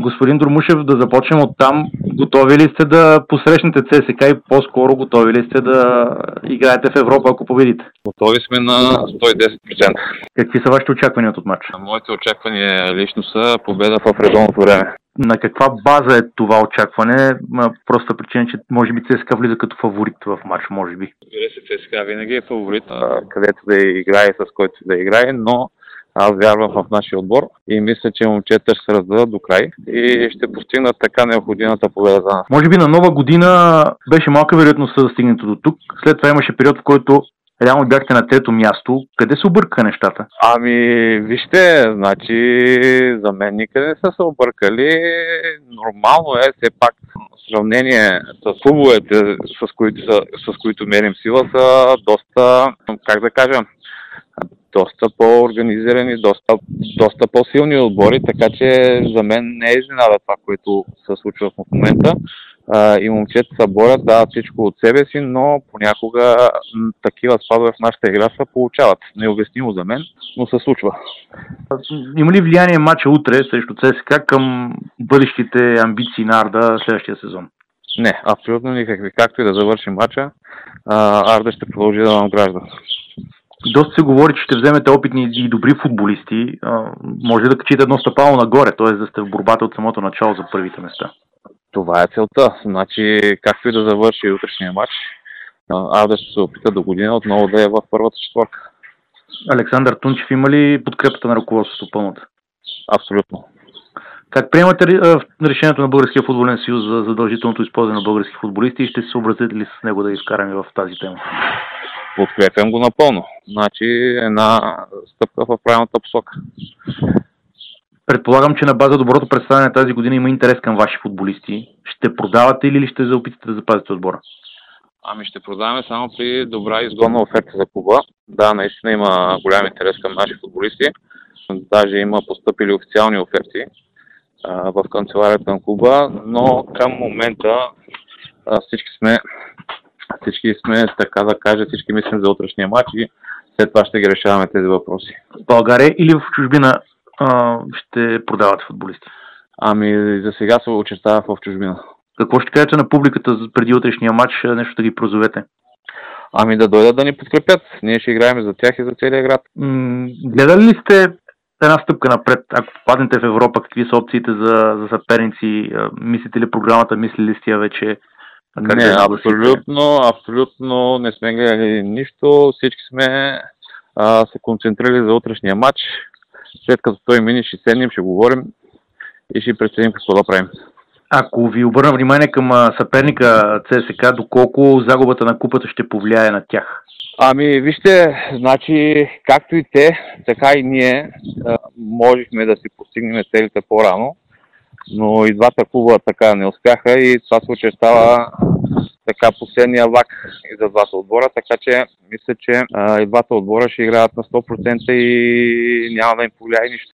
Господин Дормушев, да започнем от там. Готови ли сте да посрещнете ЦСКА и по-скоро готови ли сте да играете в Европа, ако победите? Готови сме на 110%. Какви са вашите очаквания от матча? Моите очаквания лично са победа в редовното време. На каква база е това очакване? Проста причина, че може би ЦСКА влиза като фаворит в матч, може би. ЦСКА винаги е фаворит, където да играе, с който да играе, но аз вярвам в нашия отбор и мисля, че момчета ще се раздадат до край и ще постигнат така необходимата победа за нас. Може би на нова година беше малка вероятността да стигнете до тук. След това имаше период, в който реално бяхте на трето място. Къде се объркаха нещата? Вижте, значи за мен никъде не са се объркали. Нормално е, все пак в сравнение с клубовете, с които мерим сила, са доста, как да кажа, доста по-организирани, доста по-силни отбори, така че за мен не е изненада това, което се случва в момента. И момчета се борят, дават всичко от себе си, но понякога такива спадове в нашата игра се получават. Необяснимо за мен, но се случва. Има ли влияние матча утре срещу ЦСКА към бъдещите амбиции на Арда следващия сезон? Не, абсолютно никакви. Както и да завърши матча, Арда ще продължи да надгражда. Доста се говори, че ще вземете опитни и добри футболисти. Може да качите едно стъпало нагоре, т.е. да сте в борбата от самото начало за първите места. Това е целта. Значи, както и да завърши утрешния матч, Арда ще се опита до година отново да е в първата четвърка. Александър Тунчев има ли подкрепата на ръководството пълната? Абсолютно. Как приемате решението на Българския футболен съюз за задължителното използване на български футболисти и ще се съобразите ли с него да изкараме в тази тема? Подкрепям го напълно. Значи една стъпка в правилната посока. Предполагам, че на база доброто представяне тази година има интерес към ваши футболисти. Ще продавате или ще се опитате да запазите отбора? Ще продаваме само при добра изгодна оферта за клуба. Да, наистина има голям интерес към наши футболисти. Даже има постъпили официални оферти в канцеларията на клуба, но към момента всички сме, така да кажа, всички мислим за утрешния матч и след това ще ги решаваме тези въпроси. В България или в чужбина ще продавате футболисти? За сега се очертава в чужбина. Какво ще кажете на публиката преди утрешния матч, нещо да ги прозовете? Да дойдат да ни подкрепят. Ние ще играем за тях и за целия град. Гледали ли сте една стъпка напред? Ако попаднете в Европа, какви са опциите за съперници? Мислите ли програмата, мислили сте вече? Не, абсолютно не сме гледали нищо. Всички сме се концентрирали за утрешния матч. След като той мине, ще седнем, ще говорим и ще преценим какво да правим. Ако ви обърна внимание към съперника ЦСКА, доколко загубата на купата ще повлияе на тях? Вижте, значи, както и те, така и ние можехме да си постигнем целите по-рано, но и двата клуба така не успяха и това се очертава така последния влак и за двата отбора, така че мисля, че и двата отбора ще играят на 100% и няма да им повлияе нищо.